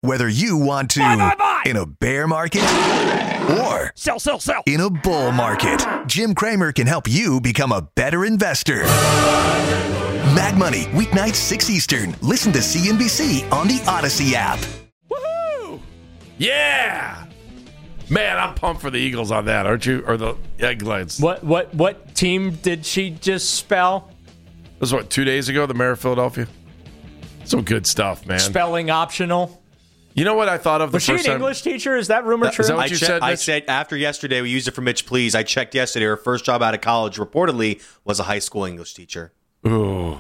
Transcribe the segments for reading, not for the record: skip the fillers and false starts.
Whether you want to Buy. in a bear market or Sell. in a bull market, Jim Cramer can help you become a better investor. Mag Money, weeknights 6 Eastern. Listen to CNBC on the Odyssey app. Woohoo! Yeah! Man, I'm pumped for the Eagles on that, aren't you? Or the Egglegs. What team did she just spell? It was, 2 days ago, the mayor of Philadelphia? Some good stuff, man. Spelling optional. You know what I thought of the Was she first an time? English teacher? Is that rumor true? Is that what you said, I Mitch? said after yesterday, we used it for Mitch Please. I checked yesterday. Her first job out of college reportedly was a high school English teacher. Oh,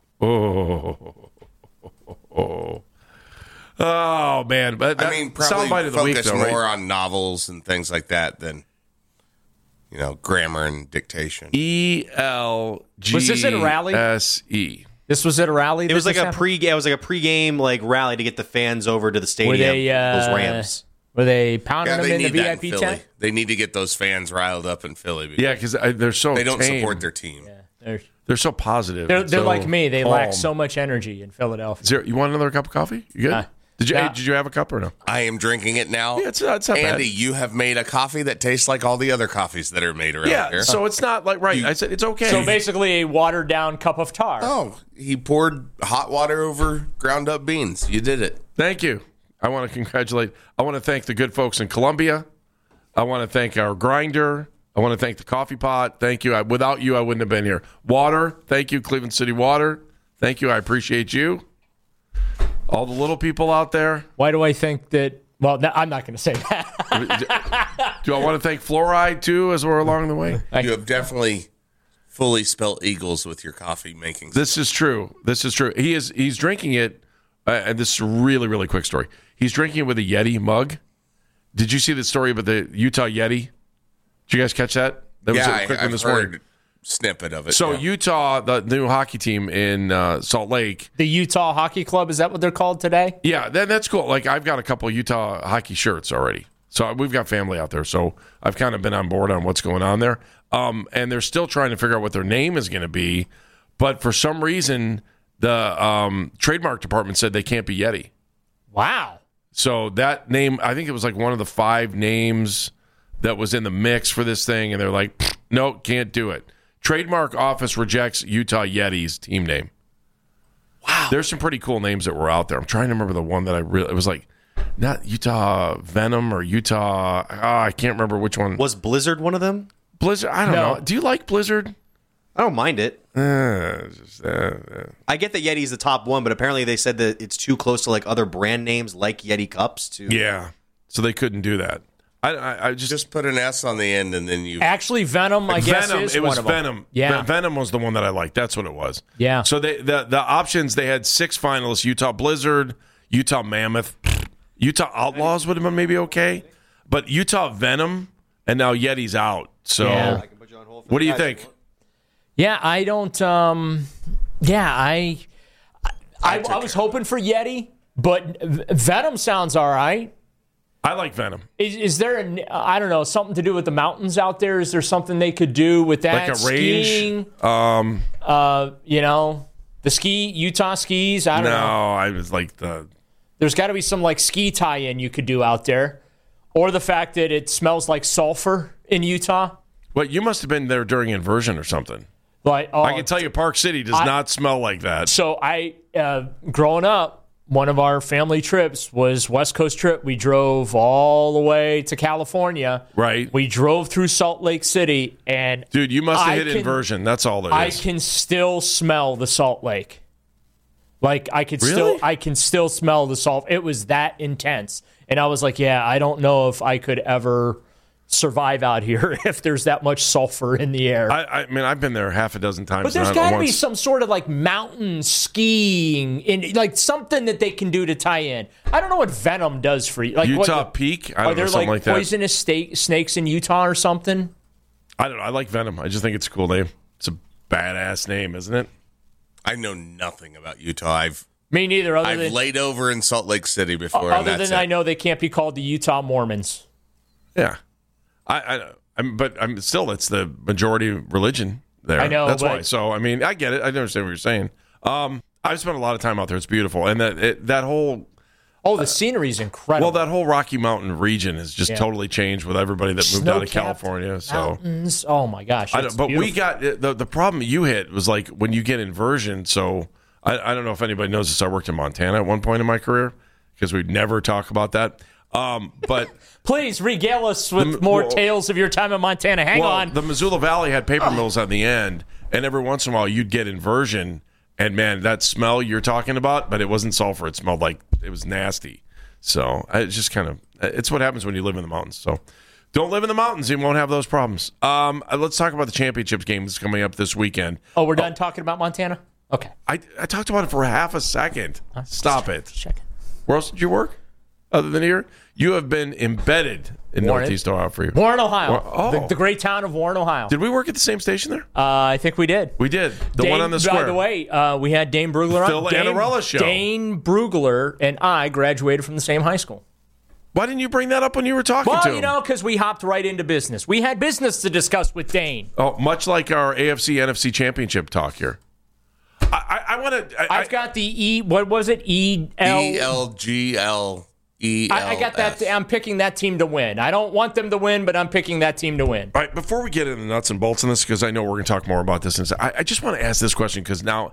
man. But I mean, probably focus more on novels and things like that than, grammar and dictation. ELGSE. Was this at a rally? This was at a rally? It was like a pregame rally to get the fans over to the stadium. Were they, those Rams. Were they pounding them in the that in VIP Philly. tent? They need to get those fans riled up in Philly. Yeah, because they're so they don't tame. support their team. Yeah, They're so positive. they're so like me. They lack calm. so much energy in Philadelphia. You want another cup of coffee? You good? Did you have a cup or no? I am drinking it now. Yeah, it's not bad. Andy, you have made a coffee that tastes like all the other coffees that are made around here. So it's not like I said it's okay. So basically, a watered down cup of tar. Oh, he poured hot water over ground up beans. You did it. Thank you. I want to thank the good folks in Columbia. I want to thank our grinder. I want to thank the coffee pot. Thank you. Without you, I wouldn't have been here. Water. Thank you, Cleveland City Water. Thank you. I appreciate you. All the little people out there. Why do I think that? Well, no, I'm not going to say that. Do I want to thank Fluoride, too, as we're along the way? You have definitely fully spelled Eagles with your coffee making. This is true. He's drinking it, and this is a really, really quick story. He's drinking it with a Yeti mug. Did you see the story about the Utah Yeti? Did you guys catch that? That was a quick one this morning. Snippet of it. So Utah, the new hockey team in Salt Lake. The Utah Hockey Club, is that what they're called today? Yeah, that's cool. Like, I've got a couple of Utah hockey shirts already. So we've got family out there. So I've kind of been on board on what's going on there. And they're still trying to figure out what their name is going to be. But for some reason, the trademark department said they can't be Yeti. Wow. So that name, I think it was like one of the 5 names that was in the mix for this thing. And they're like, no, can't do it. Trademark office rejects Utah Yeti's team name. Wow. There's some pretty cool names that were out there. I'm trying to remember the one that it was like, not Utah Venom or Utah. I can't remember which one. Was Blizzard one of them? Blizzard? I don't know. Do you like Blizzard? I don't mind it. I get that Yeti's the top one, but apparently they said that it's too close to like other brand names like Yeti cups too. Yeah. So they couldn't do that. I just put an S on the end, and then you actually Venom. I guess is it was one of them. Venom. Yeah, Venom was the one that I liked. That's what it was. Yeah. So the options, they had 6 finalists: Utah Blizzard, Utah Mammoth, Utah Outlaws would have been maybe okay, but Utah Venom, and now Yeti's out. So what do you think? Yeah, I don't. I was hoping for Yeti, but Venom sounds all right. I like Venom. Is there I don't know, something to do with the mountains out there? Is there something they could do with that? Like a skiing? range? The Utah skis? I don't know. No, I was like There's got to be some like ski tie-in you could do out there. Or the fact that it smells like sulfur in Utah. Well, you must have been there during inversion or something. I can tell you Park City does not smell like that. So growing up, one of our family trips was West Coast trip. We drove all the way to California. Right. We drove through Salt Lake City, and dude, you must have hit inversion. That's all there is. I can still smell the Salt Lake. Like I can still smell the salt. It was that intense, and I was like, yeah, I don't know if I could ever survive out here if there's that much sulfur in the air. I mean, I've been there half a dozen times. But there's got to be some sort of like mountain skiing, in like something that they can do to tie in. I don't know what Venom does for you. Like Utah Peak? I don't know, something like that. Are there like poisonous snakes in Utah or something? I don't know. I like Venom. I just think it's a cool name. It's a badass name, isn't it? I know nothing about Utah. Me neither. I've laid over in Salt Lake City before. Other than I know they can't be called the Utah Mormons. Yeah. But I'm still, it's the majority religion there. I know. That's why. So, I mean, I get it. I understand what you're saying. I've spent a lot of time out there. It's beautiful. And that whole Oh, the scenery's incredible. Well, that whole Rocky Mountain region has just totally changed with everybody that moved out of California. Mountains. Oh my gosh! But beautiful. We got the problem you hit was like when you get inversion. So I don't know if anybody knows this. I worked in Montana at one point in my career because we'd never talk about that. But please regale us with more tales of your time in Montana. Hang on. The Missoula Valley had paper mills on the end, and every once in a while you'd get inversion. And, man, that smell you're talking about, but it wasn't sulfur. It smelled like it was nasty. So it's just kind of – it's what happens when you live in the mountains. So don't live in the mountains. You won't have those problems. Let's talk about the championships game that's coming up this weekend. Oh, we're done talking about Montana? Okay. I talked about it for half a second. Stop it. Check it. Where else did you work other than here? You have been embedded in Northeast Ohio for you. Warren, Ohio. The great town of Warren, Ohio. Did we work at the same station there? I think we did. We did. The one on the square. By the way, we had Dane Brugler on. Phil Annarella show. Dane Brugler and I graduated from the same high school. Why didn't you bring that up when you were talking to him? Well, because we hopped right into business. We had business to discuss with Dane. Oh, much like our AFC NFC championship talk here. I want to. I've got the what was it? ELGL. I got that. I'm picking that team to win. I don't want them to win, but I'm picking that team to win. All right, before we get into the nuts and bolts in this, because I know we're going to talk more about this, I just want to ask this question because now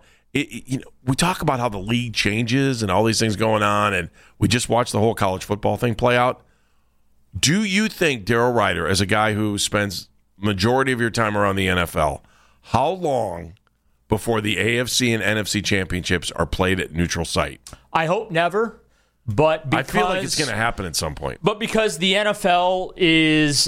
we talk about how the league changes and all these things going on, and we just watched the whole college football thing play out. Do you think Daryl Ryder, as a guy who spends majority of your time around the NFL, how long before the AFC and NFC championships are played at neutral site? I hope never. But because, I feel like it's going to happen at some point. But because the NFL is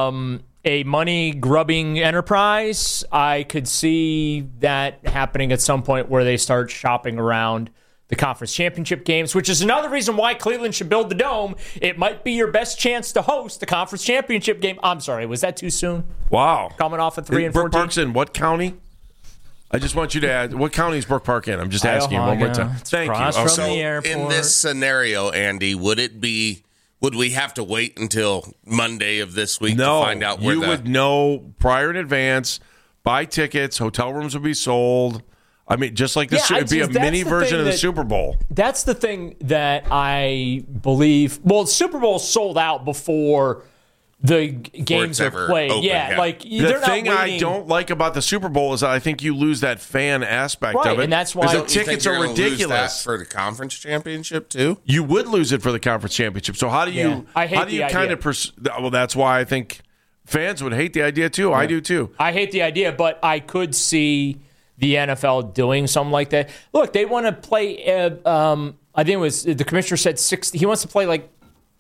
a money-grubbing enterprise, I could see that happening at some point where they start shopping around the conference championship games, which is another reason why Cleveland should build the Dome. It might be your best chance to host the conference championship game. I'm sorry, was that too soon? Wow. Coming off at 3-14. Brook Park's in what county? I just want you to add, what county is Brook Park in? I'm just asking you one more time. Thank you. From the airport. In this scenario, Andy, would we have to wait until Monday of this week to find out where you would know prior in advance, buy tickets, hotel rooms would be sold. I mean, just like this, it'd be a mini version of the Super Bowl. That's the thing that I believe. Well, the Super Bowl sold out before the games are played. The thing I don't like about the Super Bowl is that I think you lose that fan aspect of it. And that's why the tickets are ridiculous. Lose that for the conference championship too. You would lose it for the conference championship. So how do you? I hate the idea. Well, that's why I think fans would hate the idea too. Yeah. I do too. I hate the idea, but I could see the NFL doing something like that. Look, they want to play. I think it was the commissioner said 60. He wants to play like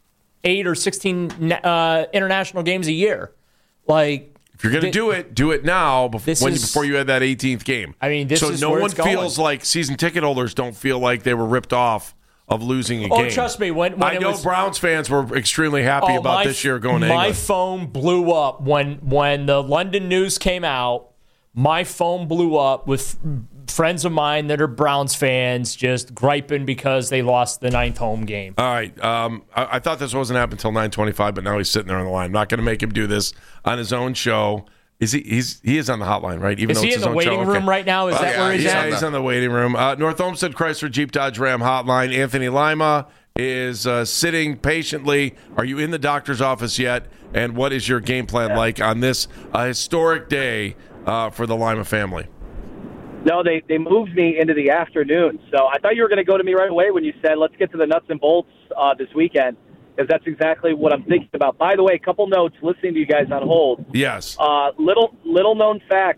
8 or 16 international games a year. Like, if you're going to do it now before you had that 18th game. I mean, so no one feels like season ticket holders don't feel like they were ripped off of losing a game. Oh, trust me. When I know Browns fans were extremely happy about this year going to England. My phone blew up when the London news came out. My phone blew up with friends of mine that are Browns fans just griping because they lost the 9th home game. All right. I thought this wasn't happening until 9:25, but now he's sitting there on the line. I'm not going to make him do this on his own show. Is he? He is on the hotline, right? Is he in the waiting room right now? Is that where he's at? Yeah, he's in the waiting room. North Olmsted Chrysler Jeep Dodge Ram hotline. Anthony Lima is sitting patiently. Are you in the doctor's office yet? And what is your game plan like on this historic day for the Lima family? No, they moved me into the afternoon. So I thought you were going to go to me right away when you said, let's get to the nuts and bolts this weekend, because that's exactly what I'm thinking about. By the way, a couple notes listening to you guys on hold. Yes. Little known fact,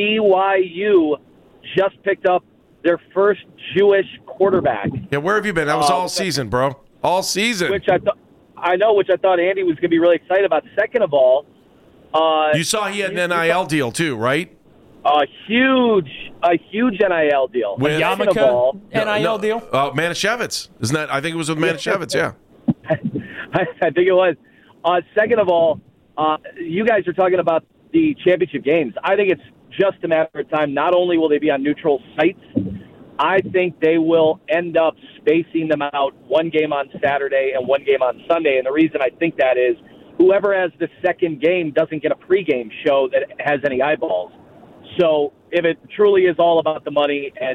BYU just picked up their first Jewish quarterback. Yeah, where have you been? That was all season, bro. All season. Which I thought Andy was going to be really excited about. Second of all, you saw he had an NIL deal too, right? A huge NIL deal. With Yarmouth NIL deal? Manischewitz. Isn't that? I think it was with Manischewitz, yeah. I think it was. Second of all, you guys are talking about the championship games. I think it's just a matter of time. Not only will they be on neutral sites, I think they will end up spacing them out, one game on Saturday and one game on Sunday. And the reason I think that is whoever has the second game doesn't get a pregame show that has any eyeballs. So if it truly is all about the money and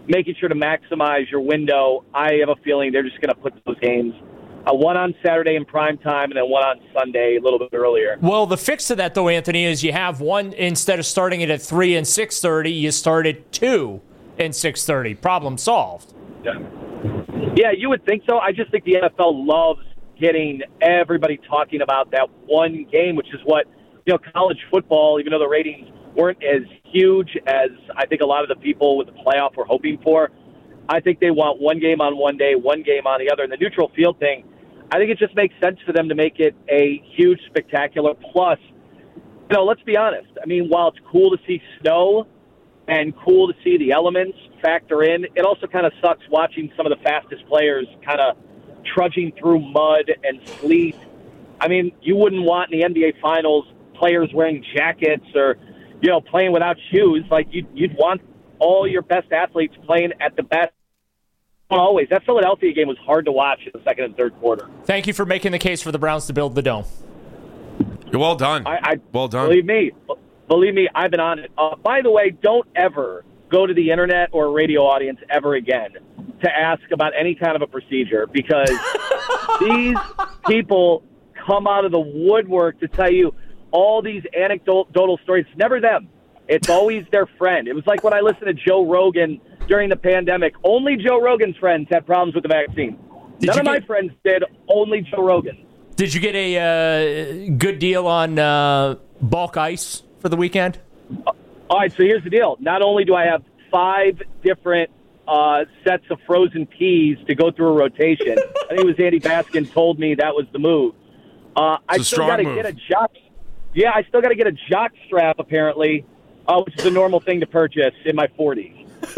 making sure to maximize your window. I have a feeling they're just going to put those games, one on Saturday in prime time and then one on Sunday a little bit earlier. Well, the fix to that, though, Anthony, is you have one, instead of starting it at 3 and 6:30, you start at 2 and 6:30. Problem solved. Yeah, you would think so. I just think the NFL loves getting everybody talking about that one game, which is what, college football, even though the ratings weren't as huge as I think a lot of the people with the playoff were hoping for. I think they want one game on one day, one game on the other. And the neutral field thing, I think it just makes sense for them to make it a huge, spectacular. Plus, let's be honest. I mean, while it's cool to see snow and cool to see the elements factor in, it also kind of sucks watching some of the fastest players kind of trudging through mud and sleet. I mean, you wouldn't want in the NBA Finals players wearing jackets or, playing without shoes. Like, you'd want all your best athletes playing at the best. Always. That Philadelphia game was hard to watch in the second and third quarter. Thank you for making the case for the Browns to build the dome. You're well done. Well done. Believe me, I've been on it. By the way, don't ever go to the internet or radio audience ever again to ask about any kind of a procedure, because these people come out of the woodwork to tell you all these anecdotal stories. It's never them. It's always their friend. It was like when I listened to Joe Rogan during the pandemic. Only Joe Rogan's friends had problems with the vaccine. None of my friends did, only Joe Rogan. Did you get a good deal on bulk ice for the weekend? All right, so here's the deal. Not only do I have 5 different sets of frozen peas to go through a rotation, I think it was Andy Baskin told me that was the move. I still got to get a jock. Yeah, I still got to get a jock strap, apparently, which is a normal thing to purchase in my 40s.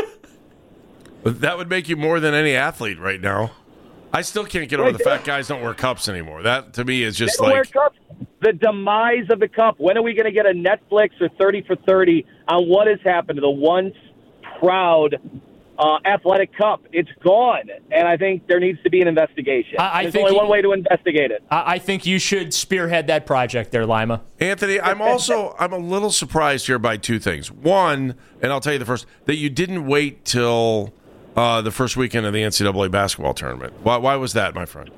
That would make you more than any athlete right now. I still can't get over the fact guys don't wear cups anymore. That, to me, is just like... Wear cups. The demise of the cup. When are we going to get a Netflix or 30 for 30 on what has happened to the once proud athletic cup? It's gone, and I think there needs to be an investigation. There's only one way to investigate it. I think you should spearhead that project there, Lima. Anthony, I'm a little surprised here by 2 things. One, and I'll tell you the first, that you didn't wait till the first weekend of the NCAA basketball tournament. Why was that, my friend?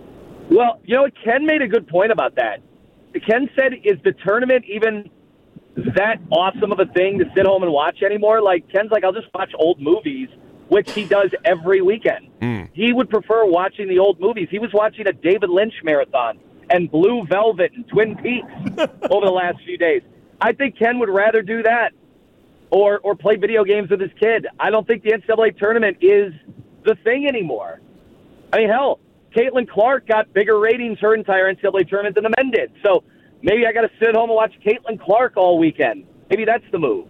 Well, Ken made a good point about that. Ken said, is the tournament even that awesome of a thing to sit home and watch anymore? Like, Ken's like, I'll just watch old movies, which he does every weekend. He would prefer watching the old movies. He was watching a David Lynch marathon and Blue Velvet and Twin Peaks over the last few days. I think Ken would rather do that or play video games with his kid. I don't think the NCAA tournament is the thing anymore. I mean, hell, Caitlin Clark got bigger ratings her entire NCAA tournament than the men did. So maybe I got to sit at home and watch Caitlin Clark all weekend. Maybe that's the move.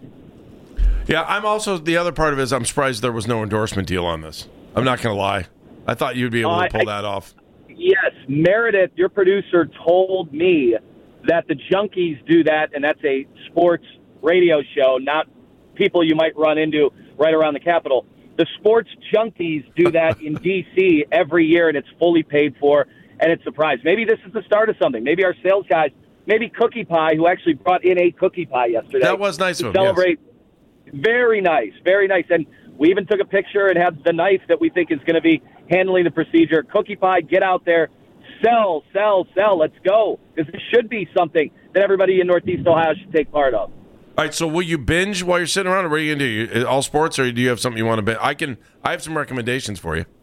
Yeah, I'm also, the other part of it is I'm surprised there was no endorsement deal on this. I'm not going to lie. I thought you'd be able to pull that off. Yes, Meredith, your producer, told me that the Junkies do that, and that's a sports radio show, not people you might run into right around the Capitol. The Sports Junkies do that in D.C. every year, and it's fully paid for, and it's a prize. Maybe this is the start of something. Maybe our sales guys, maybe Cookie Pie, who actually brought in a cookie pie yesterday. That was nice of him. Celebrate. Yes. Very nice, very nice. And we even took a picture and have the knife that we think is going to be handling the procedure. Cookie Pie, get out there. Sell. Let's go. Because this should be something that everybody in Northeast Ohio should take part of. All right, so will you binge while you're sitting around, or what are you going to do? All sports, or do you have something you want to binge? I have some recommendations for you.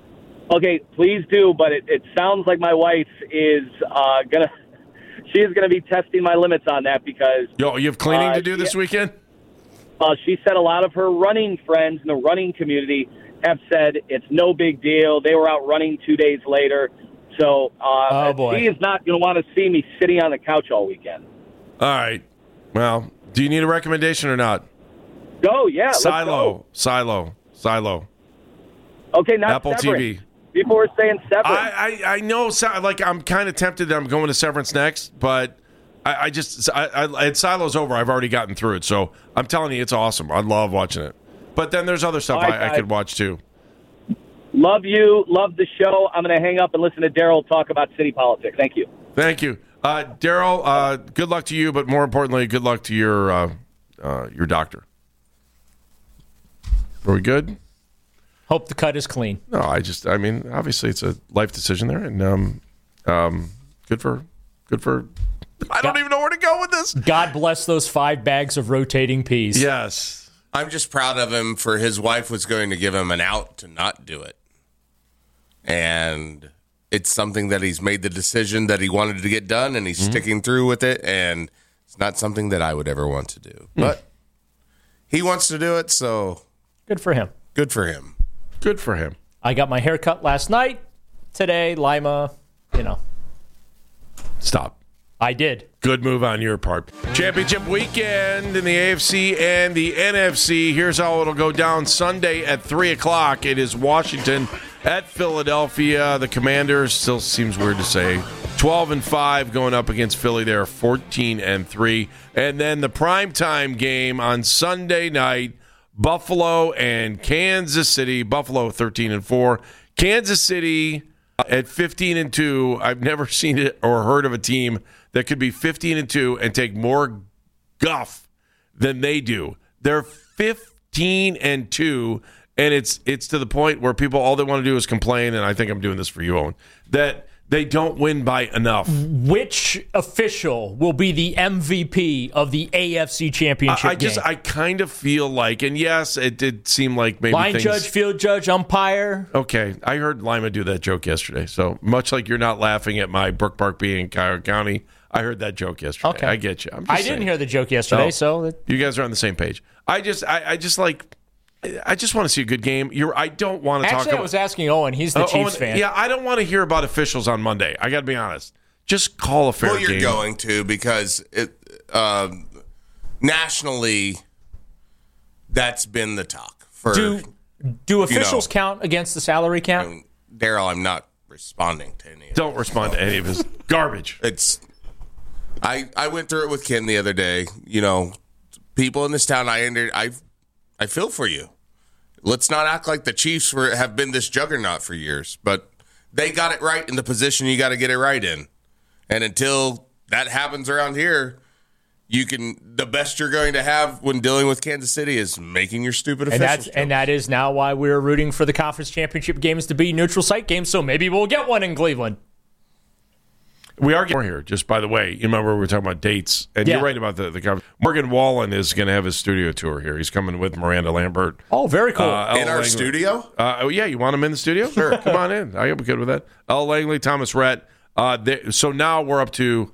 Okay, please do, but it sounds like my wife is she is gonna be testing my limits on that because you have cleaning to do this weekend? She said a lot of her running friends in the running community have said it's no big deal. They were out running 2 days later. So she is not going to want to see me sitting on the couch all weekend. All right. Well, do you need a recommendation or not? Go, yeah. Silo. Okay, not Apple Severance. TV. People were saying Severance. I know. Like, I'm kind of tempted that I'm going to Severance next, but Silo's over. I've already gotten through it, so I'm telling you, it's awesome. I love watching it. But then there's other stuff I could watch too. Love you. Love the show. I'm going to hang up and listen to Daryl talk about city politics. Thank you. Thank you. Daryl, good luck to you, but more importantly, good luck to your doctor. Are we good? Hope the cut is clean. No, obviously it's a life decision there, and good for. I don't even know where to go with this. God bless those 5 bags of rotating peas. Yes. I'm just proud of him for his wife was going to give him an out to not do it. And it's something that he's made the decision that he wanted to get done, and he's sticking through with it, and it's not something that I would ever want to do. But he wants to do it, so... Good for him. Good for him. Good for him. I got my hair cut last night. Today, Lima, Stop. I did. Good move on your part. Championship weekend in the AFC and the NFC. Here's how it'll go down Sunday at 3 o'clock. It is Washington at Philadelphia. The Commanders, still seems weird to say, 12-5 going up against Philly. They're 14-3. And then the primetime game on Sunday night, Buffalo and Kansas City. Buffalo 13-4. Kansas City at 15-2. I've never seen it or heard of a team that could be 15-2 and take more guff than they do. They're 15-2, and it's to the point where people, all they want to do is complain, and I think I'm doing this for you, Owen, that they don't win by enough. Which official will be the MVP of the AFC Championship game? I kind of feel like, and yes, it did seem like maybe line judge, field judge, umpire. Okay, I heard Lima do that joke yesterday. So much like you're not laughing at my Brook Park being in Cuyahoga County, I heard that joke yesterday. Okay, I get you. I didn't hear the joke yesterday, so you guys are on the same page. I just want to see a good game. I don't want to talk about... I was asking Owen. He's the Chiefs fan. Yeah, I don't want to hear about officials on Monday. I got to be honest. Just call a fair game. Well, you're going to, because nationally, that's been the talk. Do officials count against the salary cap? Daryl, I'm not responding to any of it. Don't respond to any of his garbage. I went through it with Ken the other day. People in this town, I feel for you. Let's not act like the Chiefs have been this juggernaut for years, but they got it right in the position you got to get it right in. And until that happens around here, the best you're going to have when dealing with Kansas City is making your stupid officials. And that is now why we're rooting for the conference championship games to be neutral site games, so maybe we'll get one in Cleveland. We are getting more here, just by the way. You remember we were talking about dates, and you're right about the conference. Morgan Wallen is going to have his studio tour here. He's coming with Miranda Lambert. Oh, very cool. In our studio? Yeah, you want him in the studio? Sure. Come on in. I'll be good with that. L. Langley, Thomas Rhett. So now we're up to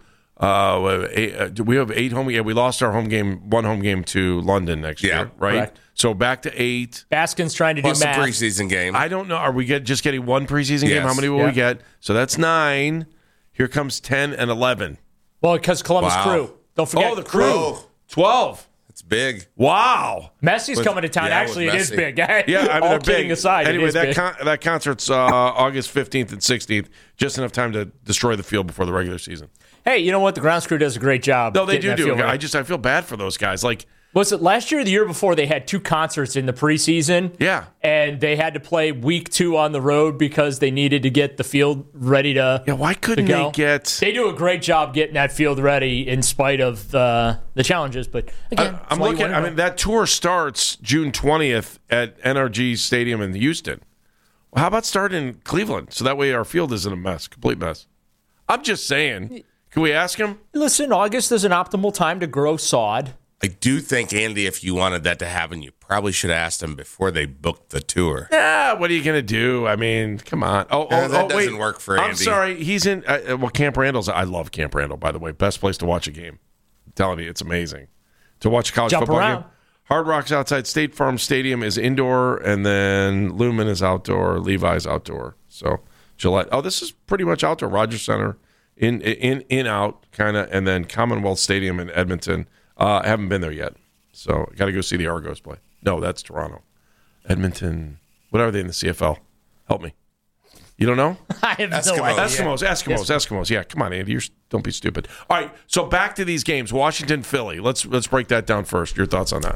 we have 8 home. Yeah, we lost our one home game to London next year, right? Correct. So back to 8. Baskin's trying to plus do math. Plus a preseason game. I don't know. Are we just getting one preseason game? How many will we get? So that's 9. Here comes 10 and 11. Well, because Columbus Crew. Don't forget the Crew. 12. That's big. Wow. Messi's coming to town. Actually, it is big. All kidding big. Aside, anyway, that concert's August 15th and 16th. Just enough time to destroy the field before the regular season. Hey, you know what? The grounds crew does a great job. No, they do. I feel bad for those guys. Like, was it last year or the year before they had 2 concerts in the preseason? Yeah. And they had to play week 2 on the road because they needed to get the field ready to Yeah, why couldn't they get... They do a great job getting that field ready in spite of the challenges. But again, I'm looking... that tour starts June 20th at NRG Stadium in Houston. Well, how about starting in Cleveland? So that way our field isn't a mess, complete mess. I'm just saying. Can we ask him? Listen, August is an optimal time to grow sod. I do think, Andy, if you wanted that to happen, you probably should have asked them before they booked the tour. Yeah, what are you going to do? I mean, come on. That doesn't work for Andy. I'm sorry. He's in, Camp Randall's. I love Camp Randall, by the way. Best place to watch a game. I'm telling you, it's amazing. To watch a college football game. Hard Rock's outside. State Farm Stadium is indoor, and then Lumen is outdoor. Levi's outdoor. So, Gillette. Oh, this is pretty much outdoor. Rogers Center, in, out, kind of, and then Commonwealth Stadium in Edmonton. I haven't been there yet, so got to go see the Argos play. No, that's Toronto. Edmonton. What are they in the CFL? Help me. You don't know? I have no idea. Eskimos. Yeah, come on, Andy. Don't be stupid. All right, so back to these games. Washington, Philly. Let's break that down first. Your thoughts on that?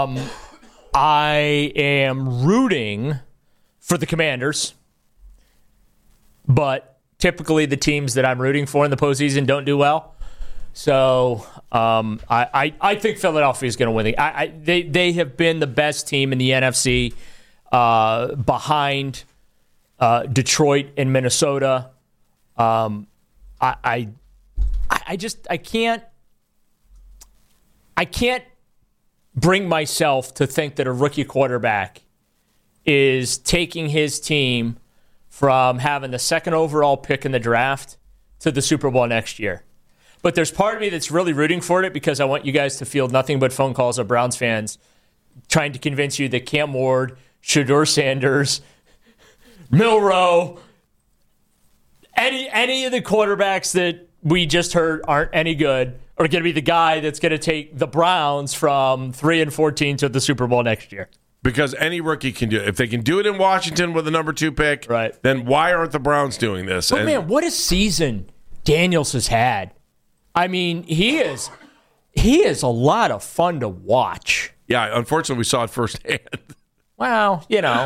I am rooting for the Commanders, but typically the teams that I'm rooting for in the postseason don't do well. So I think Philadelphia is going to win. They have been the best team in the NFC. behind Detroit and Minnesota. I can't bring myself to think that a rookie quarterback is taking his team from having the second overall pick in the draft to the Super Bowl next year. But there's part of me that's really rooting for it because I want you guys to field nothing but phone calls of Browns fans trying to convince you that Cam Ward, Shedeur Sanders, Milroe, any of the quarterbacks that we just heard aren't any good are going to be the guy that's going to take the Browns from 3-14 to the Super Bowl next year. Because any rookie can do it. If they can do it in Washington with the number 2 pick, right, then why aren't the Browns doing this? But man, what a season Daniels has had. I mean, he is a lot of fun to watch. Yeah, unfortunately, we saw it firsthand. Well,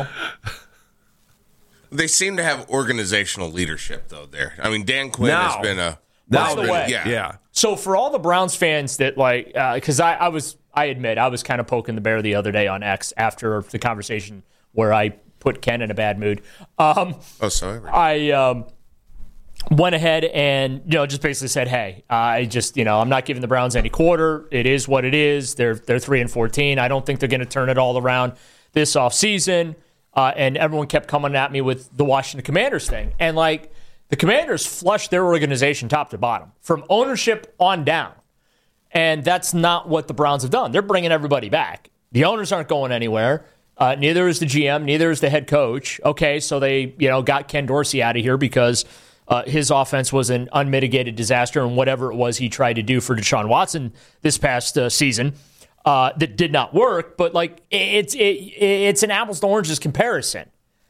They seem to have organizational leadership, though, there. I mean, Dan Quinn has been a... By the way, yeah. So for all the Browns fans that because I admit I was kind of poking the bear the other day on X after the conversation where I put Ken in a bad mood. Sorry. I went ahead and just basically said, hey, I just I'm not giving the Browns any quarter. It is what it is. They're 3-14. I don't think they're going to turn it all around this offseason. And everyone kept coming at me with the Washington Commanders thing, and the Commanders flushed their organization top to bottom, from ownership on down. And that's not what the Browns have done. They're bringing everybody back. The owners aren't going anywhere. Neither is the GM. Neither is the head coach. Okay, so they got Ken Dorsey out of here because his offense was an unmitigated disaster, and whatever it was he tried to do for Deshaun Watson this past season that did not work. But it's an apples to oranges comparison.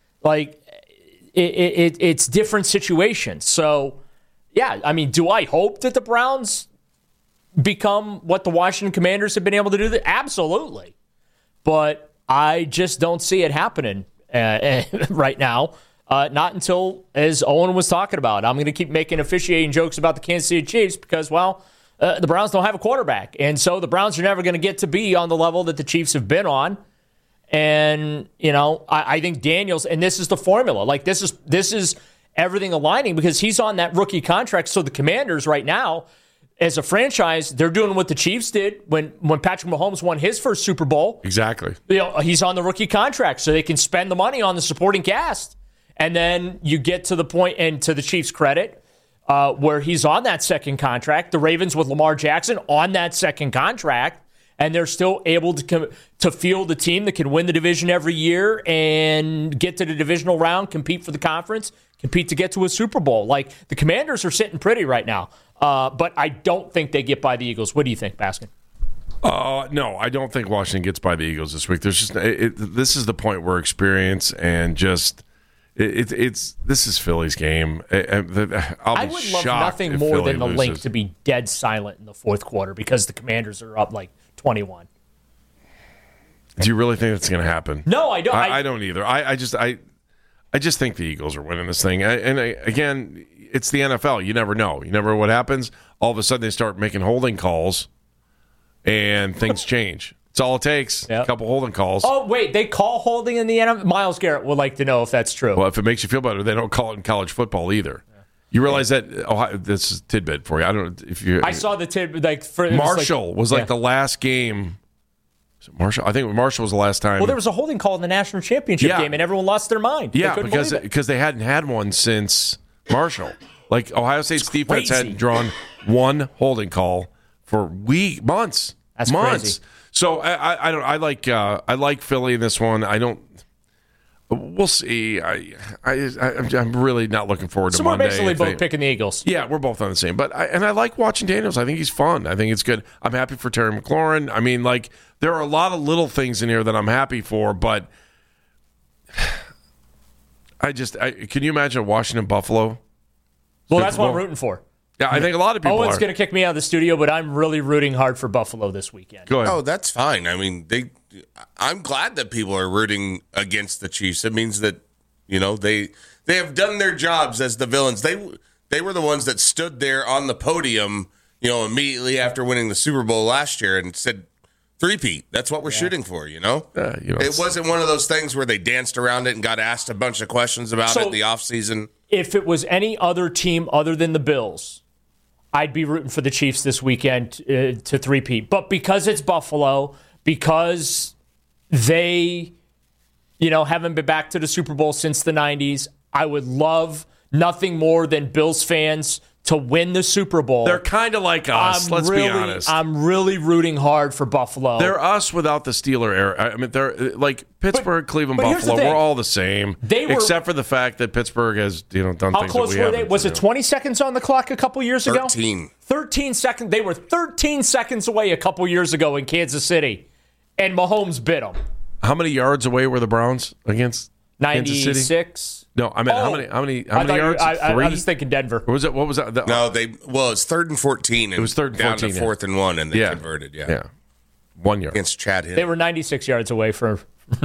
It's different situations. So, yeah, I mean, do I hope that the Browns become what the Washington Commanders have been able to do? Absolutely. But I just don't see it happening right now. Not until, as Owen was talking about, I'm going to keep making officiating jokes about the Kansas City Chiefs because, the Browns don't have a quarterback. And so the Browns are never going to get to be on the level that the Chiefs have been on. And, I think Daniels, and this is the formula. This is everything aligning because he's on that rookie contract. So the Commanders right now, as a franchise, they're doing what the Chiefs did when Patrick Mahomes won his first Super Bowl. Exactly. He's on the rookie contract, so they can spend the money on the supporting cast. And then you get to the point, and to the Chiefs' credit, where he's on that second contract. The Ravens with Lamar Jackson on that second contract. And they're still able to field a team that can win the division every year and get to the divisional round, compete for the conference, compete to get to a Super Bowl. The Commanders are sitting pretty right now. But I don't think they get by the Eagles. What do you think, Baskin? No, I don't think Washington gets by the Eagles this week. There's just this is the point where experience and just this is Philly's game. I would love nothing more than the Link to be dead silent in the fourth quarter because the Commanders are up 21. Do you really think that's going to happen? No, I don't. I don't either. I just think the Eagles are winning this thing. Again, it's the NFL. You never know. You never know what happens. All of a sudden, they start making holding calls, and things change. It's all it takes. Yep. A couple holding calls. Oh, wait. They call holding in the NFL? Myles Garrett would like to know if that's true. Well, if it makes you feel better, they don't call it in college football either. Yeah. You realize that Ohio, this is a tidbit for you. I don't know if you. I saw the tidbit. Marshall was the last game. Was it Marshall? I think Marshall was the last time. Well, there was a holding call in the national championship game, and everyone lost their mind. Yeah, because they hadn't had one since Marshall. Ohio State's defense hadn't drawn one holding call for months. That's months. Crazy. So I like Philly in this one. I don't. We'll see. I'm really not looking forward to Monday. So we're basically both picking the Eagles. Yeah, we're both on the same. But I like watching Daniels. I think he's fun. I think it's good. I'm happy for Terry McLaurin. I mean, there are a lot of little things in here that I'm happy for, but can you imagine Washington Buffalo? Well, that's what I'm rooting for. Yeah, I think a lot of people Owen's going to kick me out of the studio, but I'm really rooting hard for Buffalo this weekend. Go ahead. Oh, that's fine. I mean, I'm glad that people are rooting against the Chiefs. It means that, they have done their jobs as the villains. They were the ones that stood there on the podium, immediately after winning the Super Bowl last year and said, Three-peat. That's what we're shooting for, you know? It wasn't one of those things where they danced around it and got asked a bunch of questions about it in the offseason. If it was any other team other than the Bills, I'd be rooting for the Chiefs this weekend to three-peat. But because it's Buffalo, because they, haven't been back to the Super Bowl since the 90s, I would love nothing more than Bills fans to win the Super Bowl. They're kind of like us, let's be honest. I'm really rooting hard for Buffalo. They're us without the Steeler era. I mean, they're like Pittsburgh, Cleveland, Buffalo. We're all the same, except for the fact that Pittsburgh has done things how close that we were they? haven't. Was it 20 seconds on the clock a couple years ago? 13 seconds. They were 13 seconds away a couple years ago in Kansas City, and Mahomes bit them. How many yards away were the Browns against 96? Kansas City? No, I mean how many yards? I was thinking Denver. What was it? What was that? No, it's 3rd and 14. And it was 3rd and 14. Down to 4th and 1, and they converted. Yeah, 1 yard against Chad Hill. They were 96 yards away from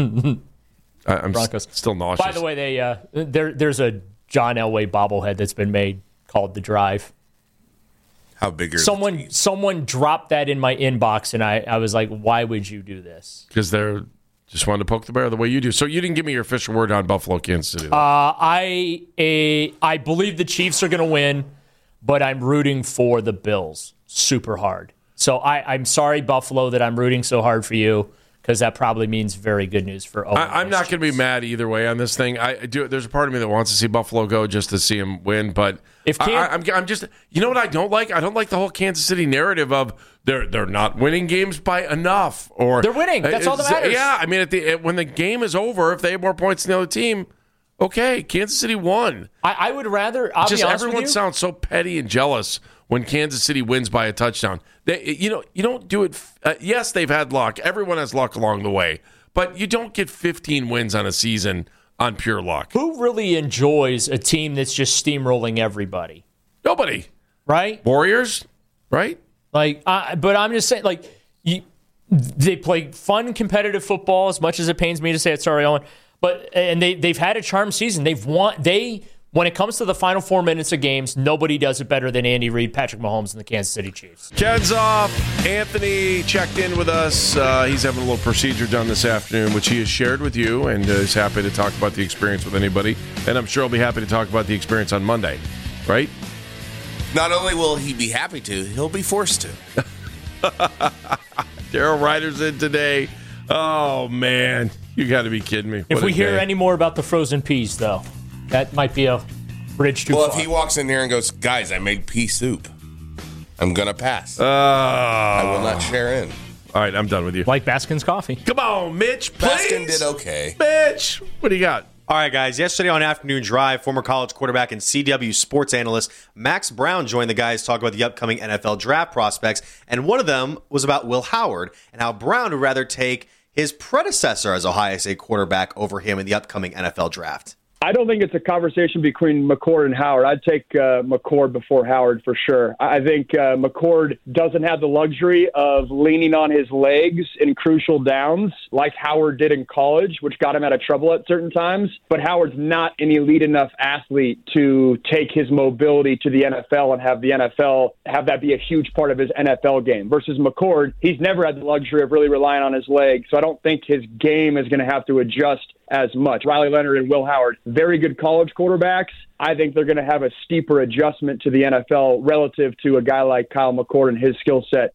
I'm Broncos. Still nauseous. By the way, there's a John Elway bobblehead that's been made called The Drive. How big are someone dropped that in my inbox, and I was like, why would you do this? Because they're just wanted to poke the bear the way you do. So you didn't give me your official word on Buffalo, Kansas City. I believe the Chiefs are going to win, but I'm rooting for the Bills super hard. So I'm sorry, Buffalo, that I'm rooting so hard for you, because that probably means very good news for Owen. I'm not going to be mad either way on this thing. There's a part of me that wants to see Buffalo go just to see him win, but I'm just, you know what I don't like? I don't like the whole Kansas City narrative of they're not winning games by enough, or they're winning. That's all that matters. Yeah, I mean, when the game is over, if they have more points than the other team, okay, Kansas City won. I would rather. I'll be honest everyone with you. Sounds so petty and jealous when Kansas City wins by a touchdown. You don't do it. Yes, they've had luck. Everyone has luck along the way, but you don't get 15 wins on a season on pure luck. Who really enjoys a team that's just steamrolling everybody? Nobody, right? Warriors, right? But I'm just saying, they play fun, competitive football. As much as it pains me to say it, sorry, Owen. And they've had a charmed season. When it comes to the final 4 minutes of games, nobody does it better than Andy Reid, Patrick Mahomes, and the Kansas City Chiefs. Ken's off. Anthony checked in with us. He's having a little procedure done this afternoon, which he has shared with you, and is happy to talk about the experience with anybody. And I'm sure he'll be happy to talk about the experience on Monday, right? Not only will he be happy to, he'll be forced to. Daryl Ryder's in today. Oh, man. You got to be kidding me. If we hear any more about the frozen peas, though, that might be a bridge too far. Well, if he walks in here and goes, guys, I made pea soup, I'm going to pass. I will not share in. All right, I'm done with you. Like Baskin's coffee. Come on, Mitch, please. Baskin did okay. Mitch, what do you got? All right, guys. Yesterday on Afternoon Drive, former college quarterback and CW sports analyst Max Brown joined the guys to talk about the upcoming NFL draft prospects, and one of them was about Will Howard and how Brown would rather take his predecessor as Ohio State quarterback over him in the upcoming NFL draft. I don't think it's a conversation between McCord and Howard. I'd take McCord before Howard for sure. I think McCord doesn't have the luxury of leaning on his legs in crucial downs like Howard did in college, which got him out of trouble at certain times. But Howard's not an elite enough athlete to take his mobility to the NFL and have the NFL have that be a huge part of his NFL game. Versus McCord, he's never had the luxury of really relying on his legs. So I don't think his game is going to have to adjust as much. Riley Leonard and Will Howard, very good college quarterbacks. I think they're going to have a steeper adjustment to the NFL relative to a guy like Kyle McCord and his skill set.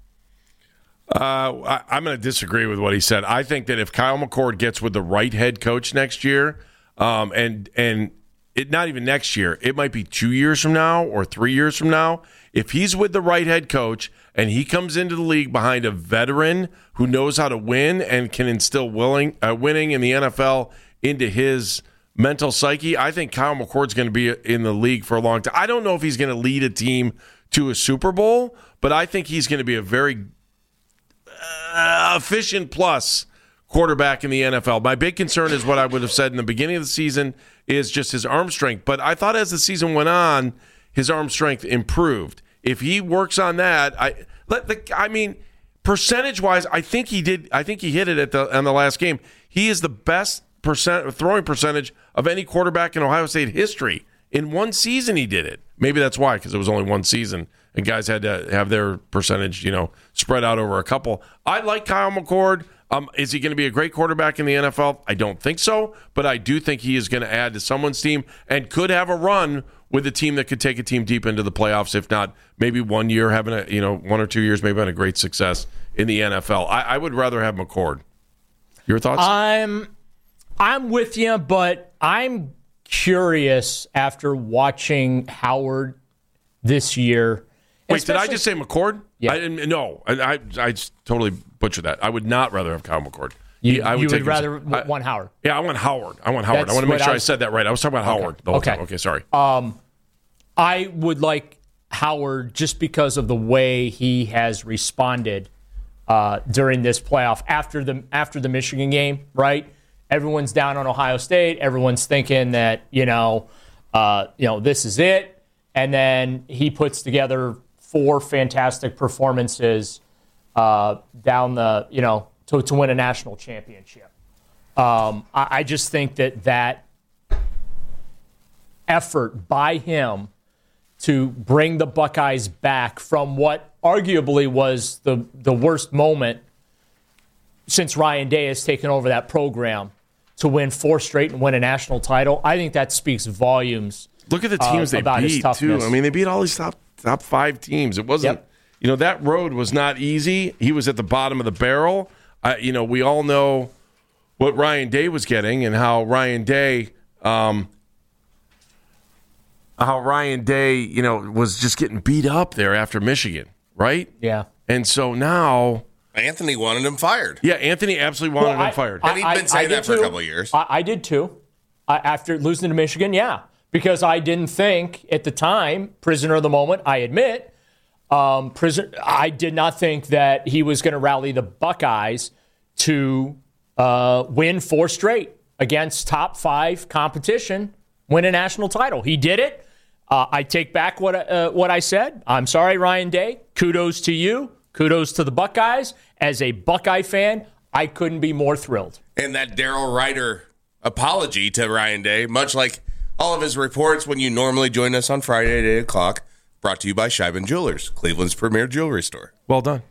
I'm going to disagree with what he said. I think that if Kyle McCord gets with the right head coach next year, and it not even next year, it might be 2 years from now or 3 years from now, if he's with the right head coach and he comes into the league behind a veteran who knows how to win and can instill winning in the NFL into his mental psyche, I think Kyle McCord's going to be in the league for a long time. I don't know if he's going to lead a team to a Super Bowl, but I think he's going to be a very efficient plus quarterback in the NFL. My big concern is what I would have said in the beginning of the season is just his arm strength. But I thought as the season went on, his arm strength improved. If he works on that, percentage-wise, I think he did. I think he hit it on the last game. He is the best throwing percentage of any quarterback in Ohio State history. In one season, he did it. Maybe that's why, because it was only one season and guys had to have their percentage, spread out over a couple. I like Kyle McCord. Is he going to be a great quarterback in the NFL? I don't think so, but I do think he is going to add to someone's team and could have a run with a team that could take a team deep into the playoffs, if not maybe 1 year having 1 or 2 years, maybe having a great success in the NFL. I would rather have McCord. Your thoughts? I'm with you, but I'm curious after watching Howard this year. Wait, did I just say McCord? Yeah. I just totally butchered that. I would not rather have Kyle McCord. You would rather want Howard. Yeah, I want Howard. I want to make sure I said that right. I was talking about Howard the whole time. Okay, sorry. I would like Howard just because of the way he has responded during this playoff after the Michigan game, right? Everyone's down on Ohio State. Everyone's thinking that, this is it. And then he puts together 4 fantastic performances down the, to win a national championship. I just think that effort by him to bring the Buckeyes back from what arguably was the worst moment since Ryan Day has taken over that program to win 4 straight and win a national title, I think that speaks volumes. Look at the teams they beat, too. I mean, they beat all these top 5 teams. It wasn't, that road was not easy. He was at the bottom of the barrel. We all know what Ryan Day was getting and how Ryan Day, was just getting beat up there after Michigan, right? Yeah. And so now Anthony wanted him fired. Yeah, Anthony absolutely wanted him fired. And he'd been saying that for a couple of years. I did too. After losing to Michigan, yeah. Because I didn't think at the time, prisoner of the moment, I admit, I did not think that he was going to rally the Buckeyes to win 4 straight against top 5 competition, win a national title. He did it. I take back what I said. I'm sorry, Ryan Day. Kudos to you. Kudos to the Buckeyes. As a Buckeye fan, I couldn't be more thrilled. And that Daryl Ryder apology to Ryan Day, much like all of his reports when you normally join us on Friday at 8 o'clock, brought to you by Scheiben Jewelers, Cleveland's premier jewelry store. Well done.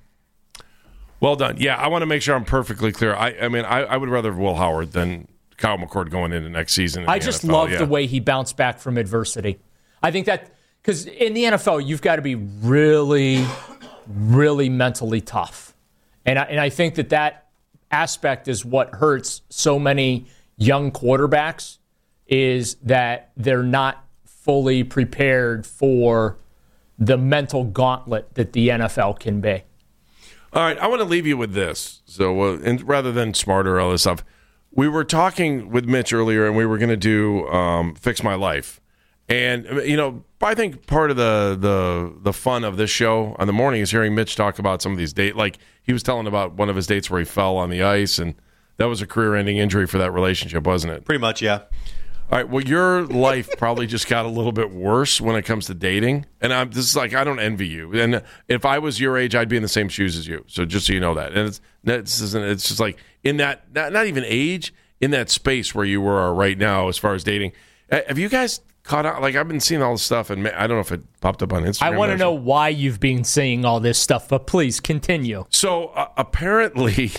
Well done. Yeah, I want to make sure I'm perfectly clear. I would rather have Will Howard than Kyle McCord going into next season. I just love the way he bounced back from adversity. I think that because in the NFL, you've got to be really, really mentally tough. And I think that aspect is what hurts so many young quarterbacks is that they're not fully prepared for the mental gauntlet that the NFL can be. All right, I want to leave you with this. So, and rather than smarter or all this stuff, we were talking with Mitch earlier, and we were going to do Fix My Life. And, I think part of the fun of this show on the morning is hearing Mitch talk about some of these dates. Like, he was telling about one of his dates where he fell on the ice, and that was a career-ending injury for that relationship, wasn't it? Pretty much, yeah. All right, well, your life probably just got a little bit worse when it comes to dating. And I don't envy you. And if I was your age, I'd be in the same shoes as you. So just so you know that. And it's just like in that, not even age, in that space where you are right now as far as dating. Have you guys caught up? Like, I've been seeing all this stuff, and I don't know if it popped up on Instagram. I want to know why you've been seeing all this stuff, but please continue. So apparently...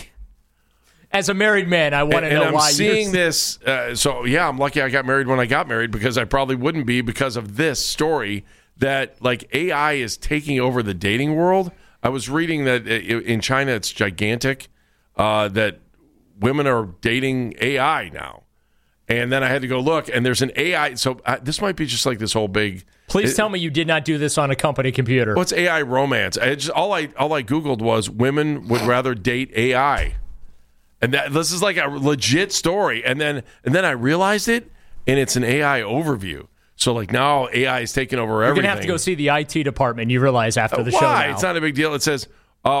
As a married man, I want to know why you're seeing this. I'm lucky I got married when I got married because I probably wouldn't be because of this story that like AI is taking over the dating world. I was reading that in China it's gigantic, that women are dating AI now. And then I had to go look, and there's an AI. So this might be just like this whole big. Please tell me you did not do this on a company computer. What's AI romance? All I Googled was women would rather date AI. And this is like a legit story. And then I realized it, and it's an AI overview. So like now AI is taking over everything. You're going to have to go see the IT department, you realize, after the show now. It's not a big deal. It says,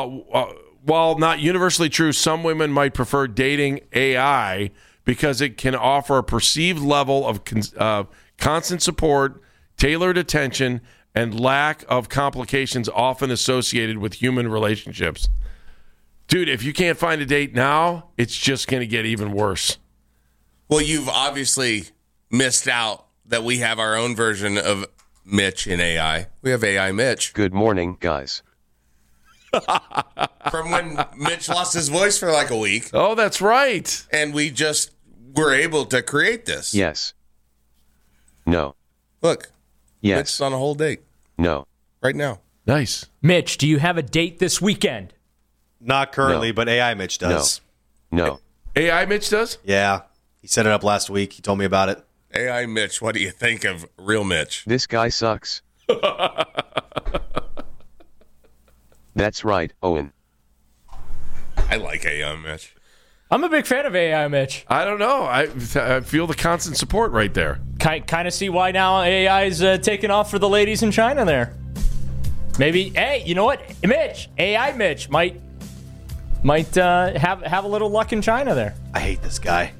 while not universally true, some women might prefer dating AI because it can offer a perceived level of constant support, tailored attention, and lack of complications often associated with human relationships. Dude, if you can't find a date now, it's just going to get even worse. Well, you've obviously missed out that we have our own version of Mitch in AI. We have AI Mitch. Good morning, guys. From when Mitch lost his voice for like a week. Oh, that's right. And we just were able to create this. Yes. No. Look. Yes. Mitch's on a whole date. No. Right now. Nice. Mitch, do you have a date this weekend? Not currently, No. but AI Mitch does. No. AI Mitch does? Yeah. He set it up last week. He told me about it. AI Mitch, what do you think of real Mitch? This guy sucks. That's right, Owen. I like AI Mitch. I'm a big fan of AI Mitch. I don't know. I feel the constant support right there. Kind of see why now AI is taking off for the ladies in China there. Maybe, hey, you know what? Mitch, AI Mitch might have a little luck in China there. I hate this guy.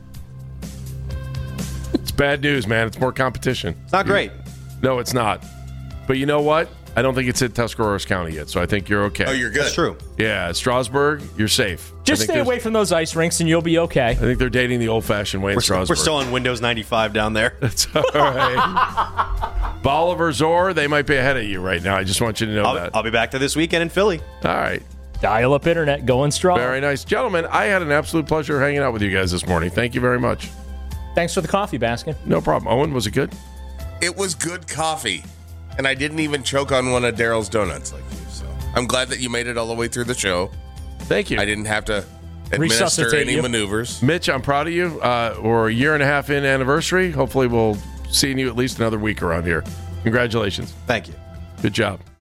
It's bad news, man. It's more competition. It's not great. No, it's not. But you know what? I don't think it's hit Tuscarawas County yet, so I think you're okay. Oh, you're good. That's true. Yeah, Strasburg, you're safe. Just stay away from those ice rinks and you'll be okay. I think they're dating the old-fashioned way in Strasburg. We're still on Windows 95 down there. That's all right. Bolivar, Zor, they might be ahead of you right now. I just want you to know that. I'll be back to this weekend in Philly. All right. Dial-up internet going strong. Very nice. Gentlemen, I had an absolute pleasure hanging out with you guys this morning. Thank you very much. Thanks for the coffee, Baskin. No problem. Owen, was it good? It was good coffee. And I didn't even choke on one of Daryl's donuts like you. So I'm glad that you made it all the way through the show. Thank you. I didn't have to administer Resuscitate any you. maneuvers. Mitch, I'm proud of you. We're a year and a half in anniversary. Hopefully we'll see you at least another week around here. Congratulations. Thank you. Good job.